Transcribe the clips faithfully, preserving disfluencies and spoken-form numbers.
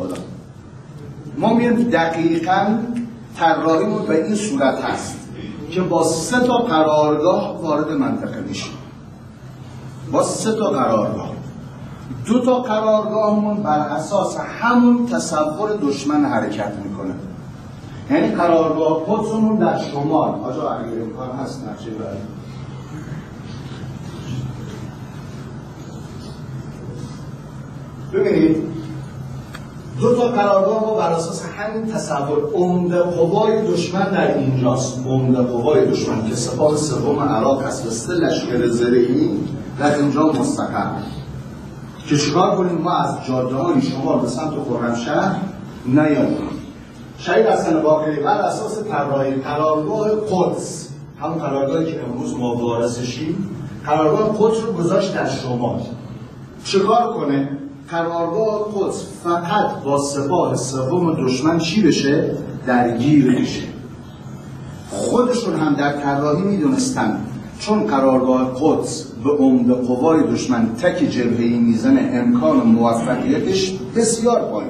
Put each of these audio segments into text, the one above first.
بالا. ما میریم دقیقاً طراحیمون به این صورت هست که با سه تا قرارگاه وارد منطقه میشیم. با سه تا قرارگاه. دو تا قرارگاهمون بر اساس همون تصور دشمن حرکت میکنه. یعنی قرارگاه قدسمون در شمال. آجا اگر امکان هست نقشه برد. ببینید دو تا قرارگاه ما بر اساس همین تصور عمده قوای دشمن در اینجاست. عمده قوای دشمن که سپاه سوم عراق هست و سه لشکر زرهی در اینجا مستقر. که چیکار کنیم؟ ما از جاده‌های شمال به سمت خرمشهر نیاییم. شهید حسن باقری بر اساس طراحی قرارگاه قدس، همون قرارگاهی که امروز ما وارثشیم، قرارگاه قدس رو گذاشت در شمال. چیکار کنه؟ قرارگاه قدس فقط با سپاه سوم دشمن چی بشه؟ درگیر بشه. خودشون هم در طراحی میدونستن چون قرارگاه قدس به عمده قوای دشمن تک جبهه‌ای میزنه امکان موفقیتش بسیار پایین،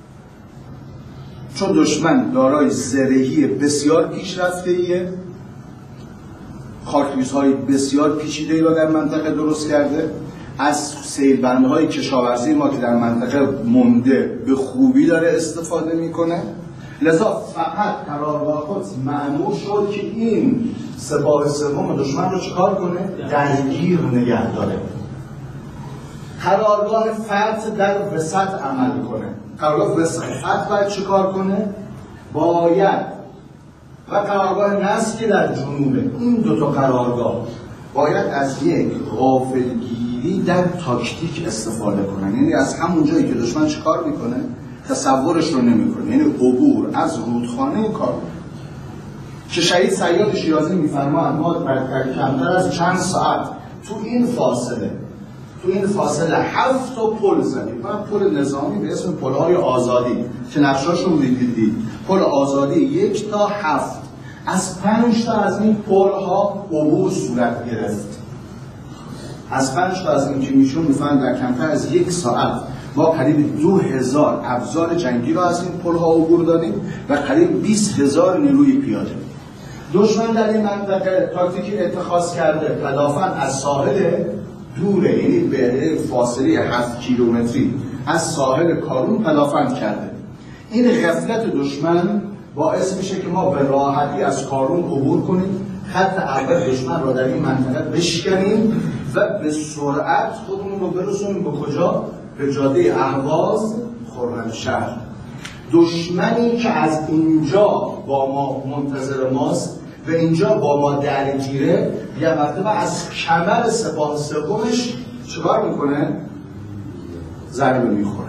چون دشمن دارای زرهی بسیار پیشرفته‌ایه، خاکریزهای بسیار پیچیده‌ای را در منطقه درست کرده، از سیلبندهای کشاورزی ما که در منطقه مونده به خوبی داره استفاده میکنه. لذا فقط قرارگاه قدس مأمور شد که این سپاه سوم دشمن رو چکار کنه؟ درگیر نگه داره. قرارگاه فتح در وسط عمل کنه. قرارگاه وسط باید چکار کنه؟ باید و قرارگاه نصر که در جنوبه، این دوتا قرارگاه باید از یک غافلگیری در تاکتیک استفاده کنن. یعنی از همون جایی که دشمن چکار میکنه تصورش رو نمیکنه، یعنی عبور از رودخانه کار. که شهید صیاد شیرازی میفرماد ما در کمتر از چند ساعت تو این فاصله تو این فاصله هفت تا پل زدیم. من پل نظامی به اسم پل‌های آزادی که نقشاشون دیدید، پل آزادی یک تا هفت، از پنج تا از این پل‌ها عبور صورت گرفت. از پنج تا از این که میشون میفهمن در کمتر از یک ساعت ما قریب دو هزار ابزار جنگی را از این پل‌ها عبور دادیم و قریب بیست هزار نیروی پیاده. دشمن در این منطقه تاکتیکی اتخاذ کرده پدافن از ساحل دوره، یعنی به فاصله هفت کیلومتری از ساحل کارون پدافند کرده. این غفلت دشمن باعث میشه که ما به راحتی از کارون عبور کنیم، خط اول دشمن را در این منطقه بشکنیم و به سرعت خودمون رو برسونیم به کجا؟ به جاده اهواز خرمشهر. دشمنی که از اینجا با ما منتظر ماست و اینجا با ما درگیره، یه مرتبه از کمر سپاه سومش چیکار میکنه؟ ضربه میخوره.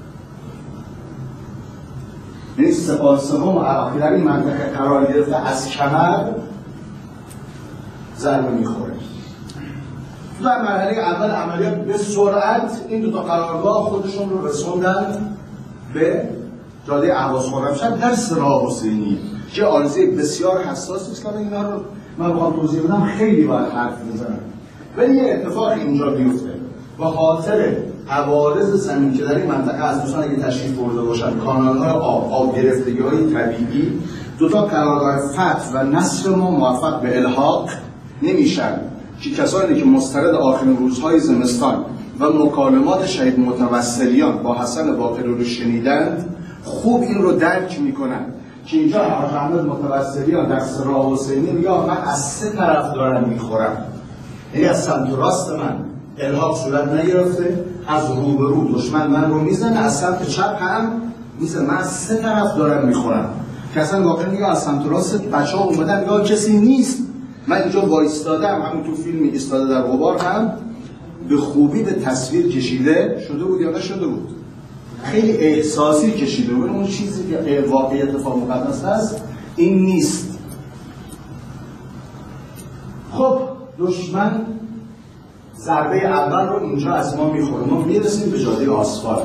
یعنی سپاه سوم عراقی در این منطقه قرار گرفته، از کمر ضربه میخوره. و مرحله اول عملیات به سرعت این دو تا قرارگاه خودشون رو رسوندن به جاده اهواز خرمشهر در سراح حسینیه که عارضه بسیار حساسی است که اینا رو من بخوام توضیح بدم خیلی باید حرف بزنم. ولی یه اتفاق اینجا بیفته به خاطر عوارض زمین که در این منطقه از دوستان اگه تشریف برده باشن، کانال‌های آب، آب گرفتگی‌های طبیعی، دو تا قرارگاه فتح و نصر ما موفق به الحاق نمیشن که کسانی که مسترد آخرین روزهای زمستان و مکالمات شهید متوسلیان با حسن باقری رو شنیدند خوب این رو درک میکنن که اینجا حاج احمد متوسلیان در سراح حسینی میگه من از سه طرف دارم میخورم، یعنی از سمت راست من الحاق صورت نگرفته، از روبرو دشمن من رو میزنه، از سمت چپ هم میزنه، من از سه طرف دارم میخورم. که اصلا واقعا میگه از سمت راست بچه ها اومدن میگه کسی نیست، من اینجا وایستادم. همون تو فیلم ایستاده در غبار هم به خوبی به تصویر کشیده شده بود یا نشده بود، خیلی احساسی کشیده بود. اون چیزی که واقعی اتفاق مقدس هست این نیست. خب دشمن ضربه اول رو اینجا از ما میخوره، ما میرسیم به جاده آسفالت.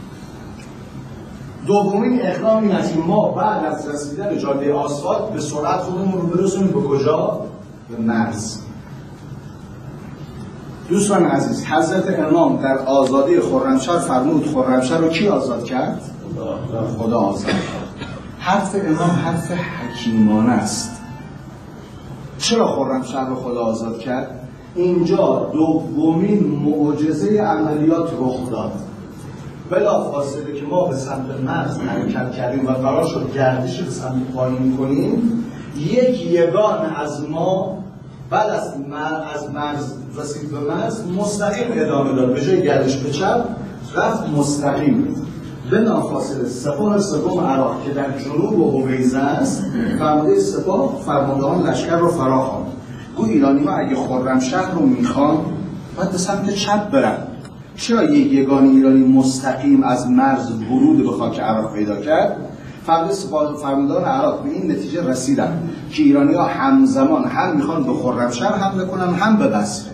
دومین اقدام این است که ما بعد از رسیدن به جاده آسفالت به سرعت خودمون رو برسونیم به کجا؟ به مرز. دوستان عزیز، حضرت امام در آزادی خرمشهر فرمود خرمشهر رو کی آزاد کرد؟ خدا آزاد کرد. حرف امام حرف حکیمانه است. چرا خرمشهر رو خدا آزاد کرد؟ اینجا دومین معجزه عملیات رخ داد. بلافاصله که ما به سمت مرز حرکت کردیم و قرار شد گردش به سمت پایین کنیم، یک یگان از ما بعد از از مرز رسید به مرز مستقیم ادامه داد، به جای گردش به چپ رفت مستقیم. بلافاصله سپاه سوم عراق که در جنوب و حویزه است، فرمانده سپاه فرماندهان لشکر رو فرا خواند. گو ایرانی‌ها اگه خرمشهر رو میخوان باید به سمت چپ برن. چرا یک یگان ایرانی مستقیم از مرز ورود به خاک عراق پیدا کرد؟ فرمانده سپاه فرماندهان عراق به این نتیجه رسیدن که ایرانی‌ها همزمان هم میخوان به خرمشهر حمله کنن هم به بصره،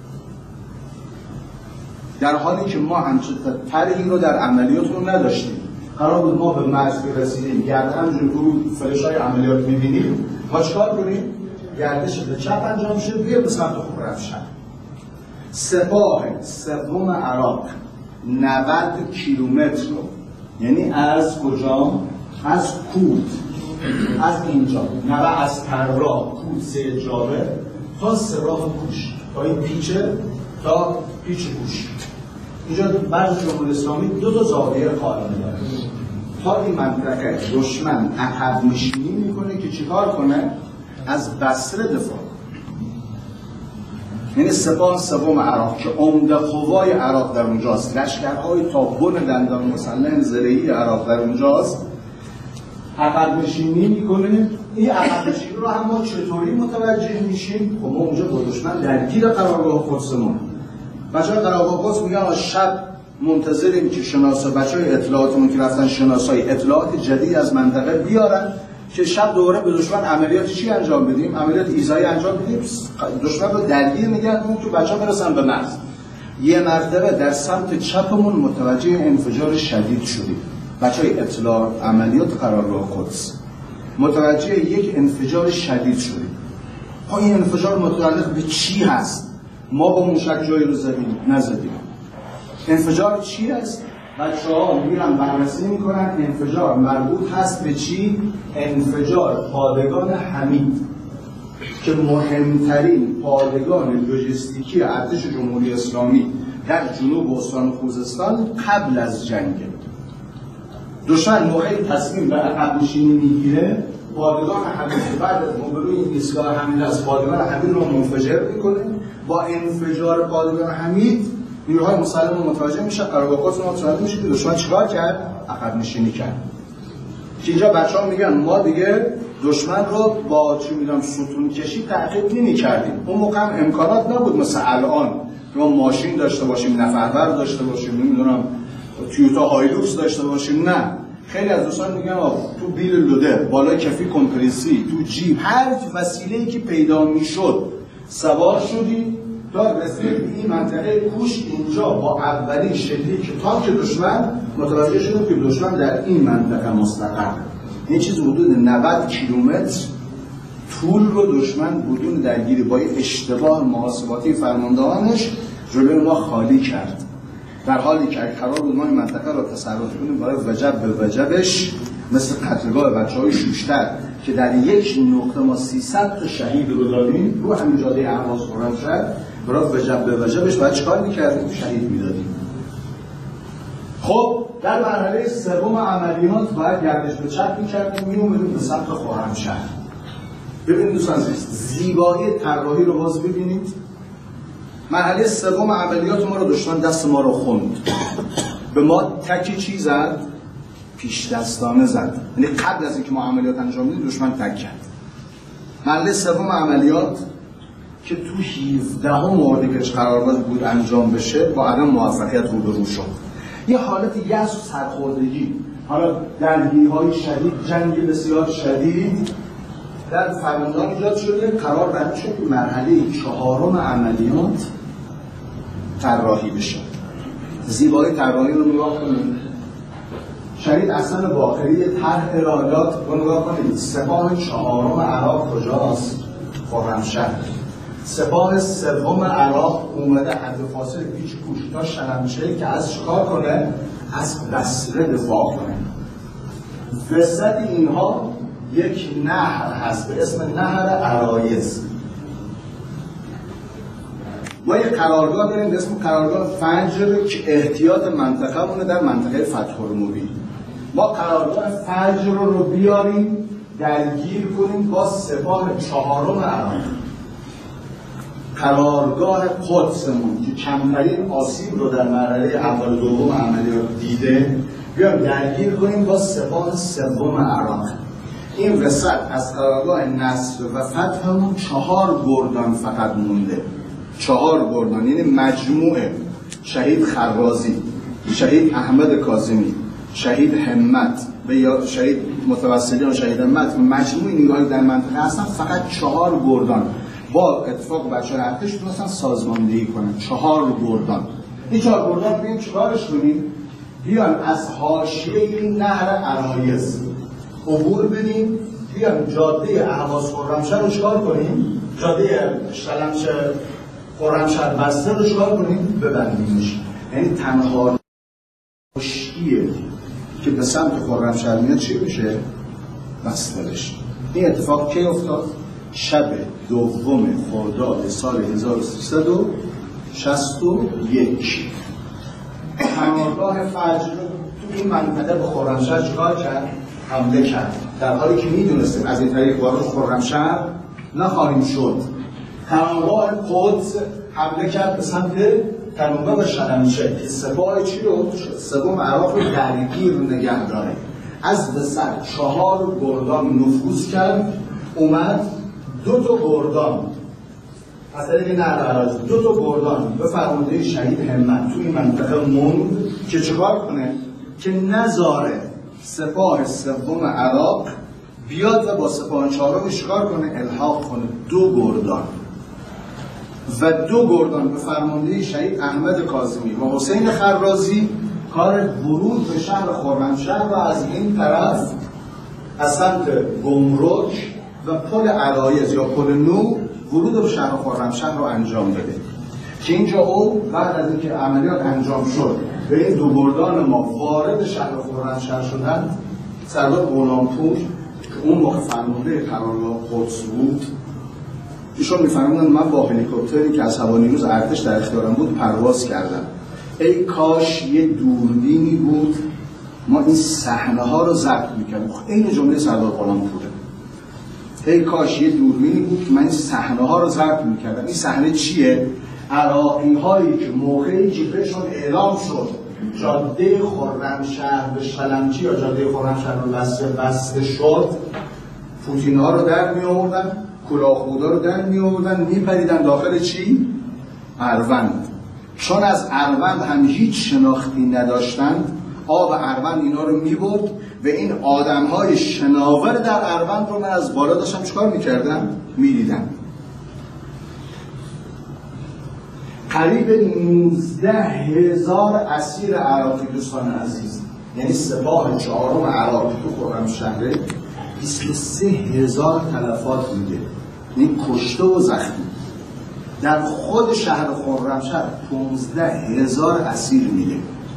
در حالی که ما همچنین طرحی رو در عملیاتمون نداشتیم. قرار بود ما به مرز برسیدیم، گرد همجور که فلش‌های عملیات می‌بینیم، ما چیکار کنیم؟ گردش به چپ انجام شد، بیا به سمت خرمشهر. سپاه سوم عراق نود کیلومتر رو، یعنی از کجا؟ از کود، از اینجا نود از ترا کود سه جاره تا سراح کوش، تا این پیچه تا پیچ کوش. اینجا بعد جمهوری اسلامی دو تا زاویه قائم داره. تا این منطقه دشمن عقب نشینی میکنه که چیکار کنه؟ از بصره دفاع. یعنی سپاه سوم عراق که عمده قوای عراق در اونجاست، لشکرهای تا بن دندان مسلح زرهی عراق در اونجاست، عقب نشینی میکنه. این عقب نشینی رو هم ما چطوری متوجه میشیم؟ خب ما اونجا با دشمن درگیر قرارگاه قدسمون. بچه‌های قرارگاه قدس میگن شب منتظریم که شناسا بچه‌های اطلاعاتمون که رفتن شناسایی اطلاعات جدید از منطقه بیارن که شب دوباره به دشمن عملیات چی انجام بدیم؟ عملیات ایذایی انجام بدیم، دشمن رو درگیر نگه کنیم که بچه‌ها برسن به مرز. یه مرتبه در سمت چپمون متوجه انفجار شدید شدیم. بچه‌های اطلاع عملیات قرارگاه قدس متوجه یک انفجار شدید شدیم. ها این انفجار متعلق به چی هست؟ ما با موشک جایی رو زدیم نزدیم. انفجار چی هست؟ بچه‌ها میرن بررسی میکنن انفجار مربوط هست به چی؟ انفجار پادگان حمید که مهمترین پادگان لوجستیکی ارتش جمهوری اسلامی در جنوب استان خوزستان قبل از جنگ. دشمن موقعی تصمیم به عقب نشینی میگیره، پادگان حمید بعد از روبروی این ایستگاه حمید از پادگان حمید رو منفجر میکنه. با انفجار پادگان حمید نیروهای مسلح متوجه میشه، قرارگاه قدس متوجه میشه که دشمن چیکار کرد؟ عقب نشینی کرد. که اینجا بچه‌ها میگن ما دیگه دشمن رو با چی میدونم ستون کشی تعقیب نمی‌کردیم. اون موقع هم امکانات نبود مثل الان که ما ماشین داشته باشیم، نفربر داشته باشیم، نمیدونم تویوتا هایلوکس داشته باشیم. نه، خیلی از دوستان میگن تو بیل لوده، بالای کفی کمپرسی، تو جیب، هر وسیله‌ای که پیدا میشد سوار شدیم تا رسید به این منطقه کوش. اینجا با اولین شلیک که تانک دشمن متوجه شدیم که دشمن در این منطقه مستقر. این چیز حدود نود کیلومتر طول رو دشمن بدون درگیری با اشتباه محاسباتی فرماندهانش جلوی ما خالی کرد، در حالی که قرار بود ما این منطقه رو تصرف کنیم برای وجب به وجبش، مثل قتلگاه بچه‌های شوشتر که در یک نقطه ما سیصد تا شهید رو دادیم رو همین جاده اهواز خرمشهر، برای وجب به وجبش باید چیکار می‌کردیم؟ شهید می‌دادیم. خب در مرحله سوم عملیات باید گردش به چپ می‌کردیم، می‌اومدیم به سمت خرمشهر. ببینید دوستان زیبایی طراحی رو باز ببینید. مرحله سوم عملیات ما رو دشمن دست ما رو خوند، به ما تکی چی زد؟ پیش دستانه زد. یعنی قبل از اینکه ما عملیات انجام بدیم دشمن تک کرد. مرحله سوم عملیات که تو هفدهم اردیبهشت قرار بود انجام بشه با عدم موفقیت روبرو شد. یه حالت یأس و سرخوردگی، حالا درگیری‌های شدید، جنگ بسیار شدید در فرماندهان ایجاد شده. قرار بر این شد که مرحله چهارم عملیات طراحی بشه. زیبایی طراحی رو نگاه کنید. شهید حسن باقری طرح ارائهات رو نگاه کنید. سپاه چهارم عراق کجاست؟ خرمشهر. سپاه سوم عراق اومده حد فاصل پیچ کوش تا شلمچه که از چکار کنه؟ از بصره دفاع کنه. وسط اینها یک نهر هست به اسم نهر عرایز. ما یک قرارگاه داریم به اسم قرارگاه فجر که احتیاط منطقه مونه در منطقه فتح المبین. ما قرارگاه فجر رو بیاریم درگیر کنیم با سپاه چهارم عراق. قرارگاه قدسمون که کمترین آسیب رو در مرحله اول و دوم عملیات دیده بیایم درگیر کنیم با سپاه سوم عراق. این وسط از قرارگاه نصر و فتحمون چهار گردان فقط مونده. چهار گردان یعنی مجموعه شهید خرازی، شهید احمد کاظمی، شهید همت و یا شهید متوسلی و شهید همت، مجموعه نیروهای در منطقه هستن. فقط چهار گردان با اتفاق بچه‌ها ارتش تونستن سازماندهی کنن. چهار گردان. این چهار گردان بیایم چیکارش کنیم؟ بیان از حاشیه این نهر عرایز عبور بدیم، بیان جاده اهواز خرمشهر رو چیکار کنیم؟ جاده شلمچه خرمشهر بسته رو چیکار کنیم؟ ببندیمش. یعنی تنها حاشیه که به سمت خرمشهر میاد چی بشه؟ بسته بشه. این اتفاق کی افتاد؟ شب دوم خرداد سال هزار و سیصد و شصت و یک. قرارگاه فجر تو این منطقه به خرمشهر چیکار کرد؟ حمله کرد. در حالی که میدونستیم از این طریق وارد خرمشهر نخواهیم شد. قرارگاه قدس حمله کرد به سمت تنوبه و شلمچه که سپاه چی رو؟ سوم عراق رو درگیر نگه داره. از به سر چهار گردان نفوذ کرد، اومد دو تا گردان از طریق نهر عرایز دو تا گردان به فرمانده شهید همت توی منطقه موند که چکار کنه؟ که نذاره سپاه سوم عراق بیاد و با سپاه چهارم چکار کنه؟ الحاق کنه. دو گردان و دو گردان به فرمانده شهید احمد کاظمی و حسین خرازی کار ورود به شهر خرمشهر و از این طرف از سمت گمرک و پل عرایز یا پل نو ورود به شهر خرمشهر رو انجام بده. که اینجا او بعد از اینکه عملیات انجام شد به این دو گردان ما وارد شهر خرمشهر شدند، سردار غلامپور که اون موقع فرمانده قرارگاه قدس بود، ایشون می‌فرمودن من با هلیکوپتری که از هوانیروز ارتش در اختیارم بود پرواز کردم. ای کاش یه دوربینی بود ما این صحنه‌ها رو ضبط می‌کردیم. این جمله سردار غلامپوره. ای کاش یه دوربینی بود که من این صحنه‌ها رو ضبط می‌کردم. این صحنه چیه؟ عراقی‌هایی که موقعی که بهشون اعلام شد جاده خرمشهر به شلمچی یا جاده خرمشهر رو بسته بسته شد، پوتین‌ها رو در می‌آوردن، کلاهخودا رو در می‌آوردن، می‌پریدن داخل چی؟ اروند. چون از اروند هم هیچ شناختی نداشتند، آب اروند اینا رو می‌برد و این آدم‌های شناور در اروند رو من از بالا داشتم چیکار می‌کردم؟ می‌دیدم. قریب نوزده هزار اسیر عراقی دوستان عزیز، یعنی سپاه چهارم عراقی تو خرمشهر بیست و سه هزار تلفات میده، یعنی کشته و زخمی. در خود شهر خرمشهر پانزده هزار اسیر میده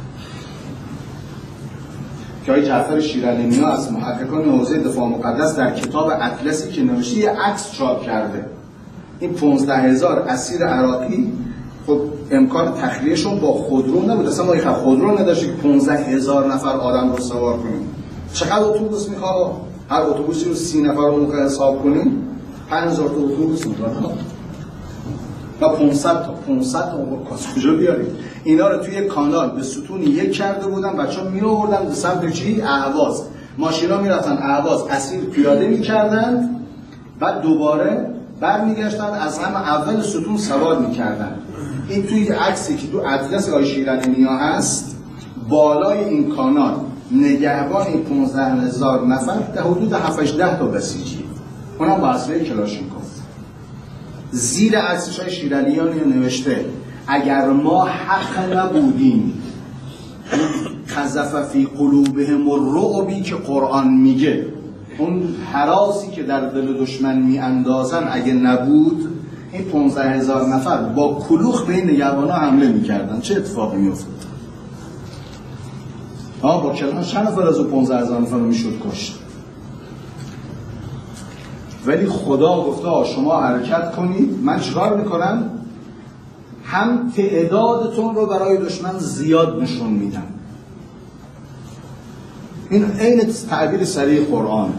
که آقای جعفر شیرعلی از محققان حوزه دفاع مقدس در کتاب اطلسی که نوشته یه عکس چاپ کرده. این پانزده هزار اسیر عراقی خب امکان تخلیهشون با خودرو نبود، اصلا ما یک خودرو نداشت که پانزده هزار نفر آدم رو سوار کنیم. چقدر اتوبوس میخواد؟ هر اتوبوسی رو سی نفر رو موقع حساب کنیم پنج هزار تا اتوبوس میخواد و پانصد تا پانصد تا کجا بیاریم؟ اینا رو توی کانال به ستون یک کرده بودن، بچه‌ها میآوردن به سمت چی؟ اهواز. ماشینا میرفتن اهواز، اسیر پیاده میکردن، بعد دوباره برمیگشتن از هم اول ستون سوار میکردن. این توی عکسی که تو اطلس آقای شیرعلی هست، بالای این کانال نگهبان این پانزده هزار نفر در حدود هفت ده تا بسیجی، اونم با اسلحه کلاشینکوف. زیر عکسش های شیرعلیانی نوشته اگر ما حق نبودیم قذف فی قلوبهم الرعبی که قرآن میگه، اون هراسی که در دل دشمن می اندازن اگه نبود، این پانزده هزار نفر با کلوخ به این نگهبانا حمله میکردن، چه اتفاقی میافتاد؟ آه با کلان چند نفر از اون پانزده هزار نفر رو میشد کشت. ولی خدا گفته شما حرکت کنید، من چیکار میکنم؟ هم تعدادتون رو برای دشمن زیاد نشون میدم. این عین تعبیر صریح قرآن.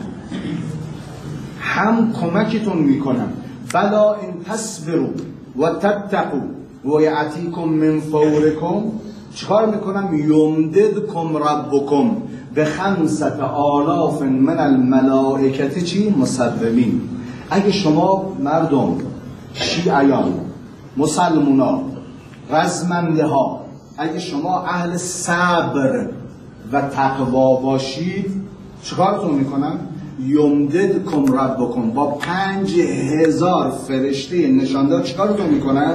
هم کمکتون میکنم، بلا ان تصبروا و تتقوا و یأتیکم من فورکم، چیکار میکنم؟ یمددکم ربکم به خمسة آلاف من الملائکه چی؟ مسومین. اگه شما مردم شیعیان، مسلمونا، رزمنده ها، اگه شما اهل صبر و تقوا باشید، چیکارتون میکنم؟ یمددکم ربکم، با پنج هزار فرشته نشاندار چیکارتون میکنن؟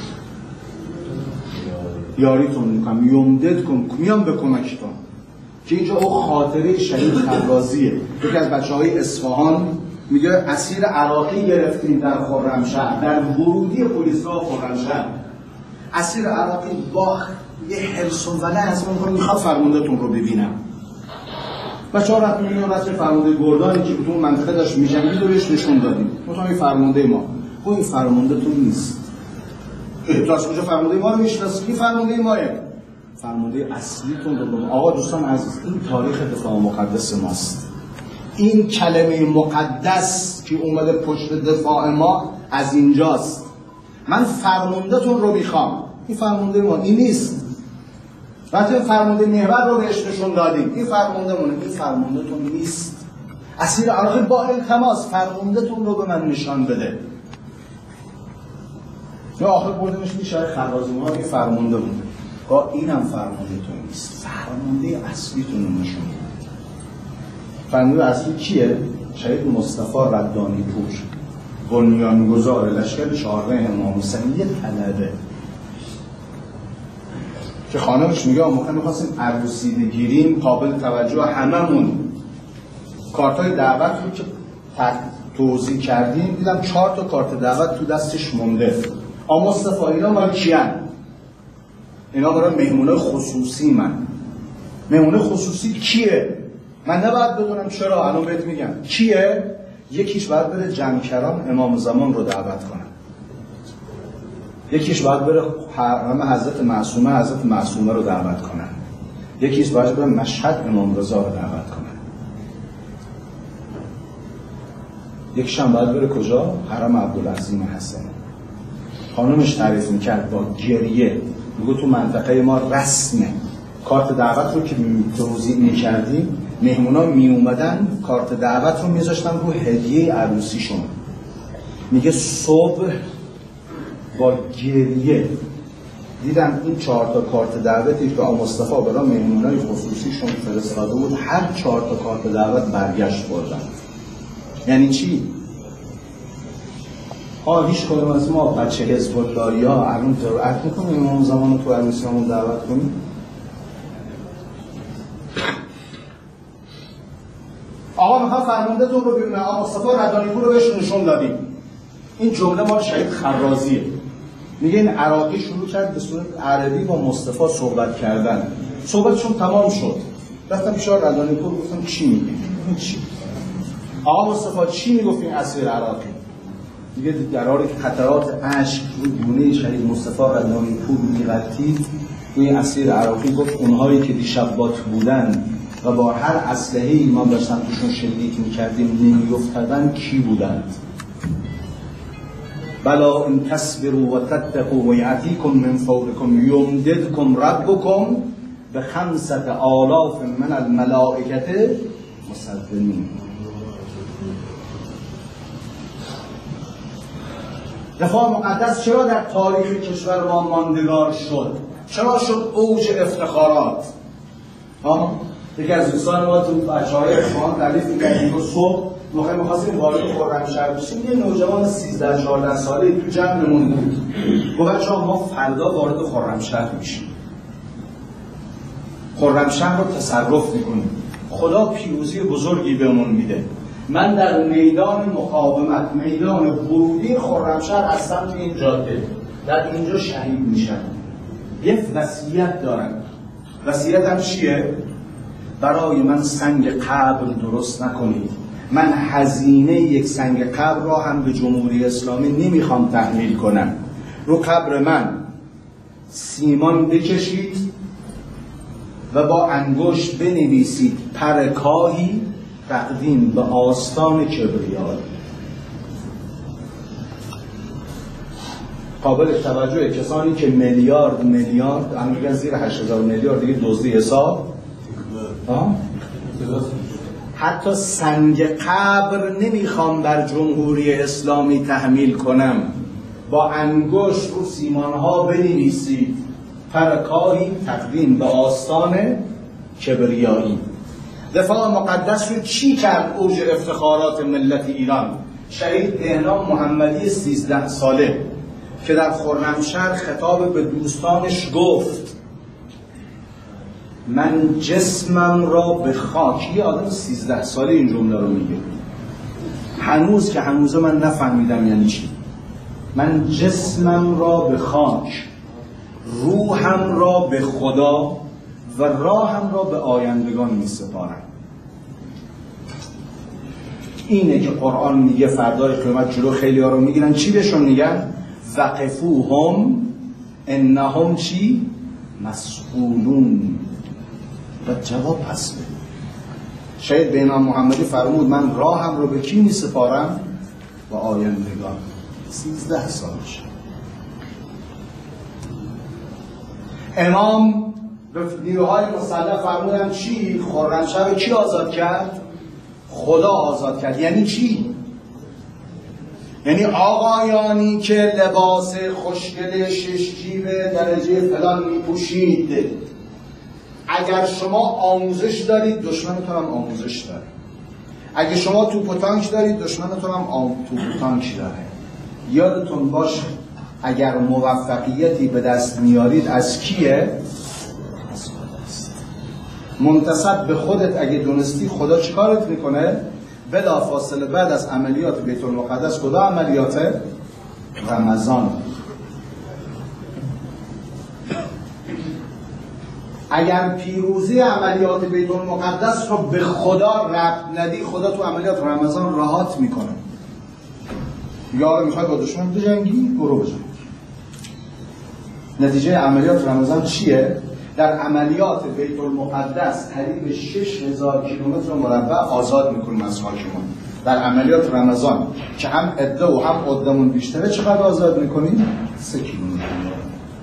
یاریتون میکنم. یمددکم، میام به کمکتون. که اینجا او خاطره شهید خرازیه. یکی از بچه های اصفهان میگه اسیر عراقی گرفتیم در خرمشهر، در ورودی پلیسگاه خرمشهر. اسیر عراقی با یه حرص و ولع از من میخواد فرماندهتون رو ببینم. بچه ها رفتیم اینو رسم فرمانده گردانی که تو منطقه داشت میجنگید و بهش نشون دادیم. مثلا این فرمانده ما، او این فرمانده تو نیست. تو از کجا فرمانده ما رو میشناسی؟ این فرمانده ماه. فرمانده اصلیتون رو بگم. آقا دوستان عزیز، این تاریخ دفاع مقدس ماست. این کلمه مقدس که اومده پشت دفاع ما از اینجاست. من فرماندهتون رو میخوام. این فرمانده ما این نیست. وقتی فرمانده محور رو بهش نشون دادیم، این فرمانده مونه، این فرماندهتون نیست. اسیر عراقی با التماس فرماندهتون رو به من نشان بده. یا آخر بردمش میشه خرازی ما این فرمانده بوده. با اینم فرماندهتون نیست. فرمانده اصلیتون رو نشون بده. فرمانده اصلی کیه؟ شهید مصطفی ردانی پور، بنیانگذار لشکر چهارراه امام حسین، یه طلبه که خانمش میگه موقع میخواستیم عروسیده گیریم، قابل توجه هممون کارتای دعوت رو که توضیح کردیم، دیدم چهار تا کارت دعوت تو دستش مونده. آ مصطفی اینا مال کیان؟ اینا برای مهمونه خصوصی من. مهمونه خصوصی کیه؟ من نباید بدونم چرا، الان بهت میگم کیه. یکیش باید بره جمکران امام زمان رو دعوت کنه، یکیش باید بره حرم حضرت معصومه حضرت معصومه رو دعوت کنن، یکیش باید بره مشهد امام رضا رو دعوت کنن، یکیش هم باید بره کجا؟ حرم عبدالعظیم حسن. خانمش تعریف میکرد با گریه، میگه تو منطقه ما رسمه کارت دعوت رو که توضیح میکردیم، مهمونا می اومدن کارت دعوت رو میذاشتن رو هدیه عروسیشون. میگه صبح با گریه دیدم این چهار تا کارت دعوتی که آقا مصطفی برای مهمونای خصوصیشون فرستاده بود، هر چهار تا کارت دعوت برگشت بردن. یعنی چی؟ آه هیچ کدوم از ما بچه حزب الله‌ها الان جرأت میکنیم امام زمان رو تو عروسیمون دعوت کنیم؟ آقا میخواد فرماندهتون رو ببینه، آقا مصطفی ردانی پور رو بهش نشون دادیم. این جمله مال شهید خرازیه. میگه این عراقی شروع کرد به صورت عربی با مصطفی صحبت کردن. صحبتشون تمام شد. رفتم پیش ردانی پور گفتم چی میگی؟ این چی؟ آقا مصطفی چی میگفت این اسیر عراقی؟ دیگه در حالی که قطرات اشک رو گونه شهید مصطفی ردانی پور میغلطید، این اسیر عراقی گفت اونهایی که دیشب بات بودن و با هر اسلحه‌ای ما داشتن توشون شلیک میکردیم نمی‌افتادن کی بودند؟ بلا ان تصبروا و تتقوا و یأتیکم من فورکم یمددکم ربکم به خمسة آلاف من الملائکه مسومین. دفاع مقدس چرا در تاریخ کشور ما ماندگار شد؟ چرا شد اوج افتخارات؟ ها؟ یکی از دوستان ما تو بچه‌های اصفهان تعریف می‌کرد که صبح موقع می‌خواستیم وارد خرمشهر بشیم، یه نوجوان سیزده چهارده ساله‌ای تو جمعمون بود. گفت بچه‌ها ما فردا وارد خرمشهر میشیم. خرمشهر رو تصرف می‌کنیم. خدا پیروزی بزرگی بهمون میده. من در میدان مقاومت، میدان ورودی خرمشهر هستم تو این جاده، در اینجا شهید میشم. یک وصیت دارم. وصیتم چیه؟ برای من سنگ قبر درست نکنید. من هزینه یک سنگ قبر را هم به جمهوری اسلامی نمیخوام تحمیل کنم. رو قبر من سیمان بکشید و با انگشت بنویسید پرکاهی تقدیم به آستان کبریایی. قابل توجه کسانی که میلیارد میلیارد هم میگن زیر هشت هزار میلیارد دیگه دزدی حساب، حتی سنگ قبر نمیخوام بر جمهوری اسلامی تحمیل کنم. با انگشت رو سیمانها بنویسید پرکاهی تقدیم به آستان کبریایی. دفاع مقدس رو چی کرد اوج افتخارات ملت ایران؟ شهید بهنام محمدی سیزده ساله که در خرمشهر خطاب به دوستانش گفت من جسمم را به خاک، یه آدم سیزده ساله این جمله رو میگه، هنوز که هنوز من نفهمیدم یعنی چی. من جسمم را به خاک، روحم را به خدا و راهم را به آیندگان می سپارم. اینه که قرآن میگه فردای قیامت جلو خیلی ها رو میگیرن، چی بهشون میگن؟ وقفوهم انهم چی؟ مسئولون. و جواب پس بده. شهید بهنام محمدی فرمود من راهم رو به کی می سپارم؟ به آیندگان. سیزده سالش. امام به نیروهای مسلح فرمودن چی؟ خرمشهر رو کی آزاد کرد؟ خدا آزاد کرد. یعنی چی؟ یعنی آقایانی که لباس خوشگل شش جیب درجه فلان میپوشید، اگر شما آموزش دارید دشمنتون هم آموزش داره. اگه شما توپ و تانک دارید دشمنتون هم توپ و تانک داره. یادتون باشه اگر موفقیتی به دست میارید از کیه؟ از خداست. منتسب به خودت اگه دونستی خدا چیکارت میکنه؟ بلا فاصله بعد از عملیات بیت المقدس، کدام عملیات؟ رمضان. اگر پیروزی عملیات بیت المقدس رو به خدا ربط ندی، خدا تو عملیات رمضان راحت میکنه. یا میخوای با دشمن بجنگی، برو بجنگ. نتیجه عملیات رمضان چیه؟ در عملیات بیت المقدس قریب شش هزار کیلومتر مربع آزاد میکنیم از خاکمون. در عملیات رمضان که هم عده و هم قدمون بیشتره چقدر آزاد میکنیم؟ سه کیلومتر مربع.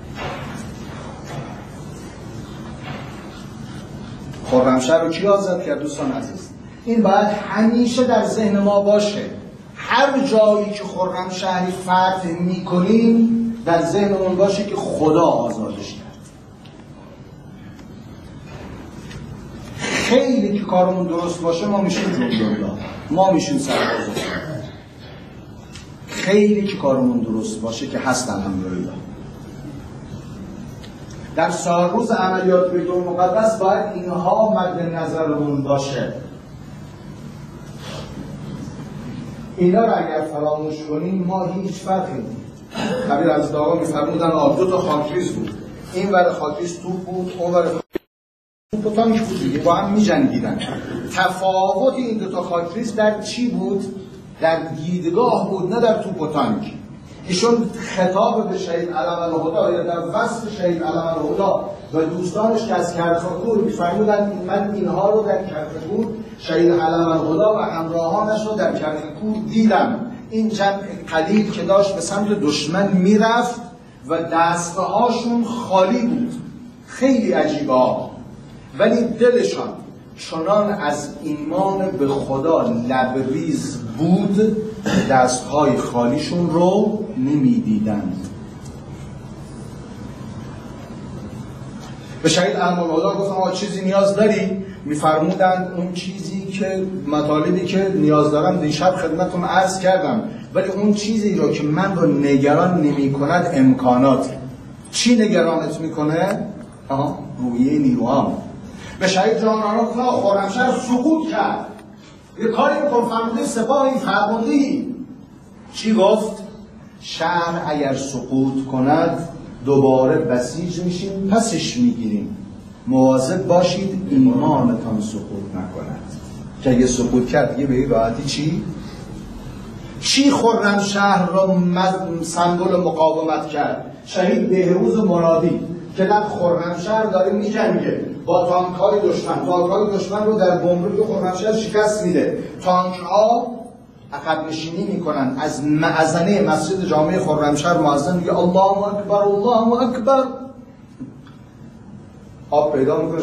خرمشهر رو کی آزاد کرد دوستان عزیز؟ این باید همیشه در ذهن ما باشه. هر جایی که خرمشهری فتح میکنیم در ذهنمون باشه که خدا آزادش کرد. خیلی که کارمون درست باشه ما میشیم جندالله، ما میشیم سرباز. خیلی که کارمون درست باشه که هست الحمدلله. در سال روز عملیات بیت المقدس باید اینها مد نظرمون باشه. اینا رو اگر فراموش کنیم ما هیچ فرقی نمی‌کنیم. کبیر از داغا می‌فرمودن آ دو تا خاکریز بود. این ور خاکریز توپ بود، اون ور توپ و تانک بود دیگه، با هم می‌جنگیدن. تفاوت این دو تا خاکریز در چی بود؟ در دیدگاه بود، نه در توپ و تانک. ایشون خطاب به شهید علم الهدی یا در وصف شهید علم الهدی و دوستانش که از کرخکور می‌فرمودن من اینها رو در کرخکور شهید علم الهدی و همراهانش رو در کرخکور دیدم. این جمع قلیل که داشت به سمت دشمن میرفت و دستهاشون خالی بود. خیلی عجیبه ها. ولی دلشان چنان از ایمان به خدا لبریز بود دستهای خالیشون رو نمیدیدند. به شهید علم الهدی گفتم آقا چیزی نیاز داری؟ میفرمودند اون چیزی که مطالبی که نیاز دارم دیشب خدمتتون عرض کردم، ولی اون چیزی رو که من رو نگران نمی کند امکانات. چی نگرانت میکنه؟ روحیه نیروهام. به شهید جهان‌آرا گفتم خرمشهر سقوط کرد. یه کاری میکن، فرمانده سپاهی، فرماندهی. چی گفت؟ شهر اگر سقوط کند دوباره بسیج میشیم، پسش میگیریم، مواظب باشید ایمانتان سقوط نکند. که اگه سقوط کرد دیگه به این راحتی چی؟ چی خرمشهر را سمبل مقاومت کرد؟ شهید بهروز مرادی که در خرمشهر داره میجنگه با تانک‌های دشمن، تانک‌های دشمن رو در گمرک خرمشهر شکست میده، تانک‌ها عقب نشینی میکنن، از معزنه مسجد جامع خرمشهر مؤذن میگه الله اکبر الله اکبر، آب پیدا میکنه